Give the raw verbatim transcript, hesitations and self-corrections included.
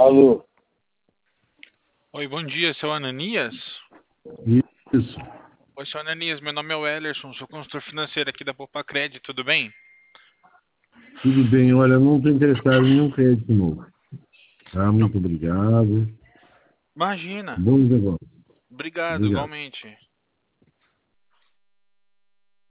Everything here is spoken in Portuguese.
Alô? Oi, bom dia, seu Ananias? Isso. Oi, seu Ananias, meu nome é o Ellerson, sou consultor financeiro aqui da Poupa Cred, tudo bem? Tudo bem, olha, não estou interessado em nenhum crédito novo. Tá? Não, Muito obrigado. imagina. Bons negócios. Obrigado, Obrigado. igualmente.